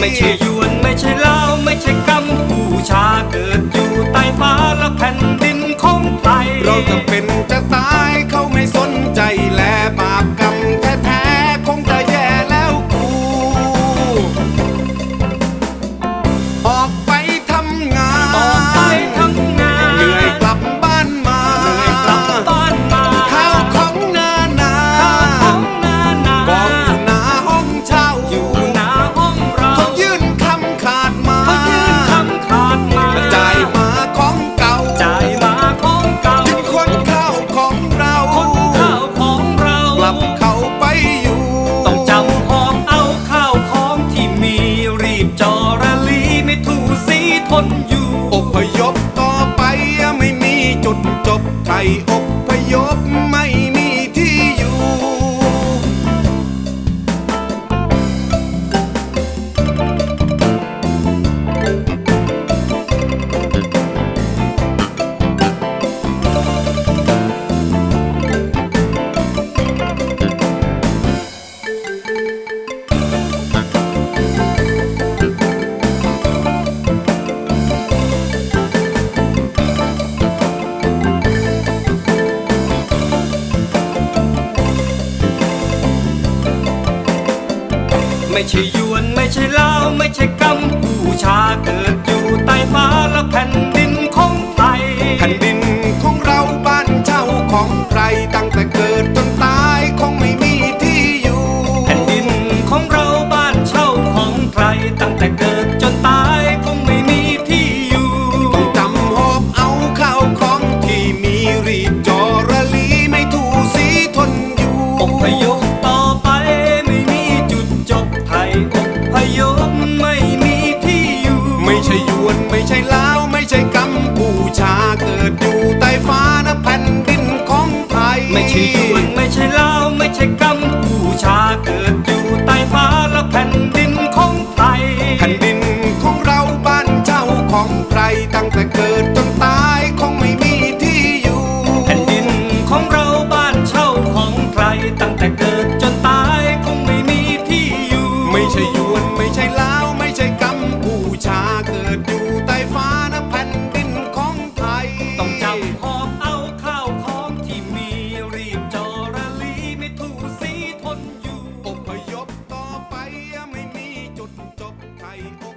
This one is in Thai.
ไม่ใช่หยวนไม่ใช่ลาวไม่ใช่กัมพูชาเกิดอยู่ใต้ฟ้าและแผ่นดินของไทยเราจะเป็นจะตายเขาไม่สนใจแลบาปกรรมแท้ๆคงจะแย่แล้วกูออกไปทำงานเหนื่อยกลับบ้านมาข้าวของนาากองอยู่หน้าห้องเช่าเขายื่นคำขาดมาจ่ายมาของเก่ายึดคนข้าวของเรากลับเขาไปอยู่ต้องจำหอบเอาข้าวของที่มีรีบจอระลีไม่ถูสีทนอยู่อพยพต่อไปไม่มีจุดจบไทยอพยพไม่มีที่อยู่ไม่ใช่หยวนไม่ใช่ลาวไม่ใช่กัมพูชาเกิดอยู่ใต้ฟ้าและแผ่นดินของไทยแผ่นดินของเราบ้านเช่าของใครตั้งแต่เกิดจนตายคงไม่มีที่อยู่แผ่นดินของเราบ้านเช่าของใครตั้งแต่เกิดจนตายคงไม่มีที่อยู่ต้องจำหอบเอาข้าวของที่มีรีบจอระลีไม่ถูสีทนอยู่อพยพต่อไปไม่มีจุดจบไทยอพยพไม่มีที่อยู่ไม่ใช่หยวนไม่ใช่ลาวไม่ใช่กัมพูชาเกิดอยู่ใต้ฟ้านะแผ่นดินของไทยไม่ใช่หยวนไม่ใช่ลาวไม่ใช่กัมพูชาเกิดอยู่ใต้ฟ้าและแผ่นดินของไทยแผ่นดินของเราบ้านเช่าของใครตั้งแต่เกิดจนตายคงไม่มีที่อยู่แผ่นดินของเราบ้านเช่าของใครตั้งแต่เกิดจนตายคงไม่มีที่อยู่ไม่ใช่หยวนไม่ใช่ลาวไม่ใช่กัมพูชาเกิดอยู่ใต้ฟ้านะแผ่นดินของไทยต้องจำหอบเอาข้าวของที่มีรีบจอระลีไม่ถูสีทนอยู่อพยพต่อไปไม่มีจุดจบไทย